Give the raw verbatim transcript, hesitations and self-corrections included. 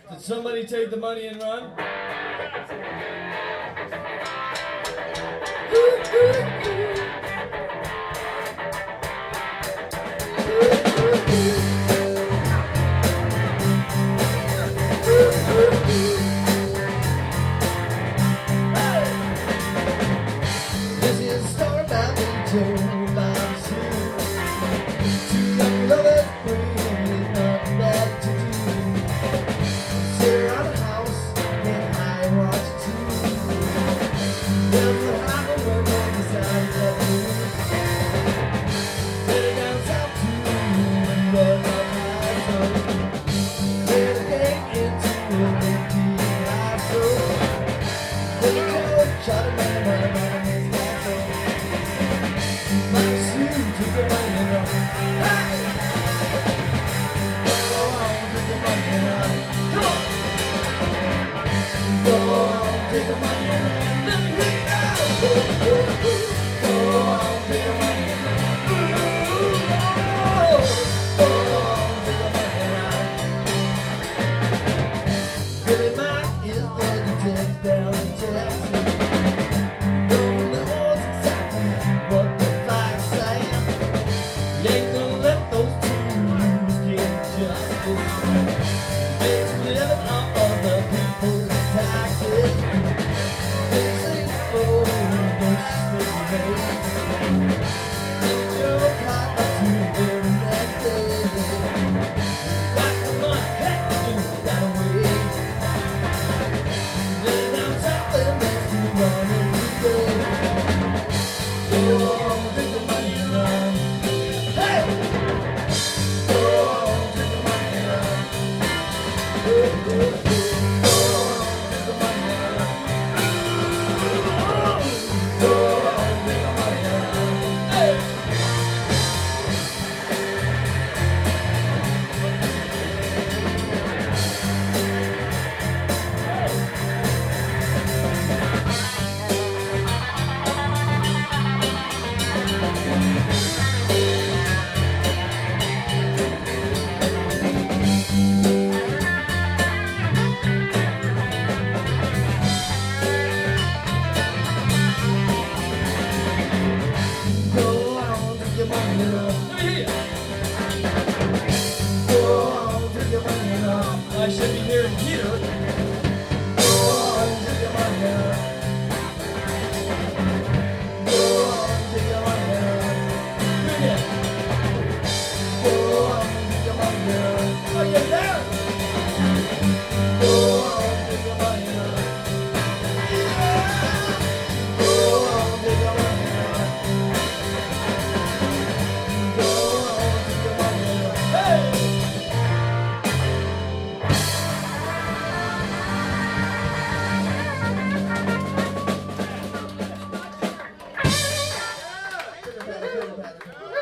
Did somebody take the money and run? This is a story about me told by Sue. Two young lovers bring nothing better to do. Sit around the house and I watch it too. There's a hard work on the side of the road. Better down south too and run up my road. Clear the gate into an empty household. Then the coach shot a man right around his castle. My Sue took the money and run. Hey! Go on, take the money and run. Come on! Go on, take the money and run. Let me hear you now! Go on, take the money and run. Go on, take the money and run. Billy Mike is the detective down in Texas. Don't know exactly what the facts say. You ain't gonna let those two get justice. They split up other people's taxes. They say, oh, don't speculate. You're caught up to them next day. Got the money, heck, do that away. Then down south, they'll make you run every day. Go on, take the money and run. Hey! Go on, take the money and run. Go on, take the money and run. Go on, take the money and run. Hey! Go on, take your money and run. Let me hear you. Go on, take your money and run. I should be hearing Peter. Go on, take your money and run. Go on, take your money and run. Do it again. Go on, take your money and run. Oh, you're there. Go on, take your money and run. Go on, take your money and run. Go on, take your money and run. Hey! Pitter patter, pitter patter.